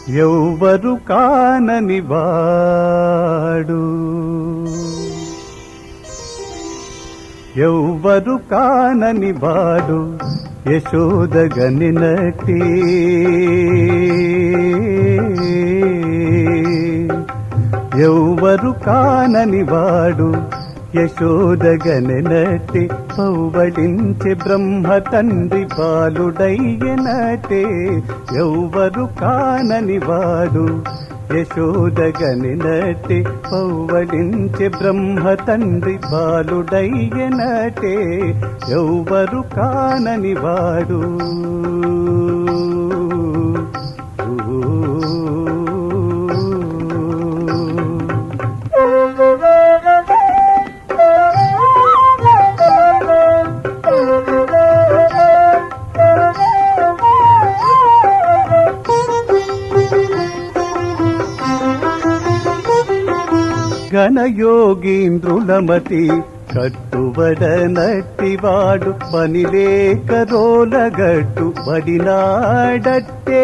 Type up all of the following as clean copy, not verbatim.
ఎవ్వరు కానని వాడు, ఎవ్వరు కానని వాడు యశోదగనినటి, ఎవ్వరు కానని వాడు యశోదగనినటి, పౌవళించి బ్రహ్మ తండ్రి బాలుడయ్యనటే. ఎవ్వరు కానని వాడు యశోదగనినటి, పౌవళించి బ్రహ్మ తండ్రి బాలుడయ్యనటే. ఎవ్వరు కానని వాడు. ఘనయోగీంద్రులమతి కట్టుబడనట్టివాడు, పనిలేక రోలగట్టు పడినాడట్టే.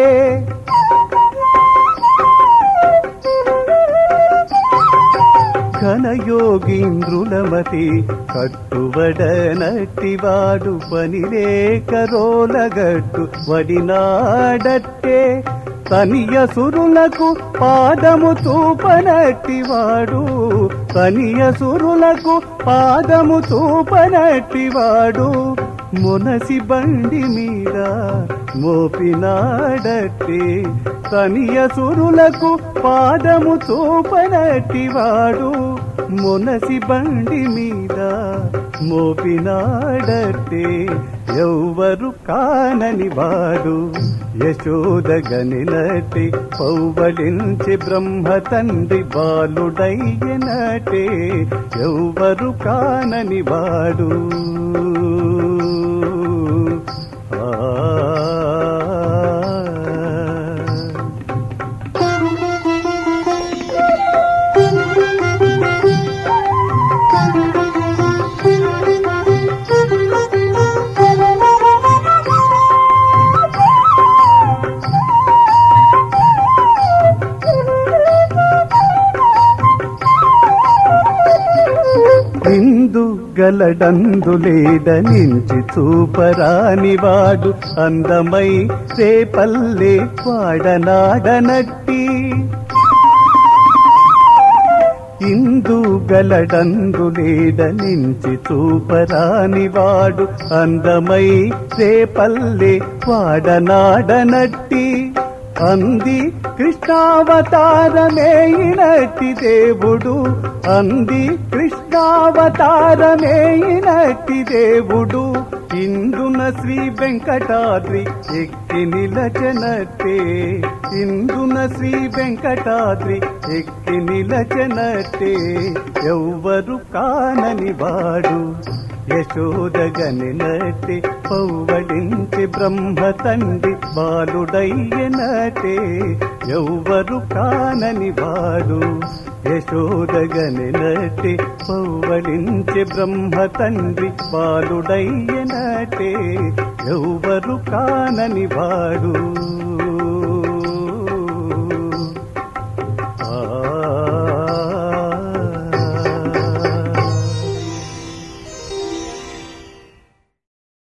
ఘనయోగీంద్రులమతి కట్టుబడనట్టివాడు, పనిలేక రోలగట్టు పడినాడట్టే. తనియసురులకు పాదము చూపనట్టివాడు, తనియసురులకు పాదము చూపనట్టివాడు, మునసి బండి మీద మోపినాడట్టే. తనియసురులకు పాదము చూపనట్టివాడు, మునసి బండి మీద మోపినాడట్టే. ఎవ్వరు కానని వాడు యశోదగనినటి, పౌవళించి బ్రహ్మ తండ్రి బాలుడయ్యనటే. ఎవ్వరు కానని వాడు. ఇందు గలడందులేడనించి చూపరానివాడు, అందమై రేపల్లే వాడనాడనట్టి. ఇందు గలడందులేడనించి చూపరానివాడు, అందమై రేపల్లే వాడనాడనట్టి. అంది కృష్ణావతారమేయినట్టి దేవుడు, అంది కృష్ణావతారమేయినట్టి దేవుడు, ఇందున శ్రీ వెంకటాద్రి ఎక్కి నిలచనట్టే. ఇందున శ్రీ వెంకటాద్రి ఎక్కి నిలచనట్టే. ఎవ్వరు కానని వాడు యశోదగనినటి, పౌవళించి బ్రహ్మ తండ్రి బాలుడయ్యనటే. ఎవ్వరు కానని వాడు యశోదగనినటి, పౌవళించి బ్రహ్మ తండ్రి బాలుడయ్యనటే. ఎవ్వరు కానని వాడు.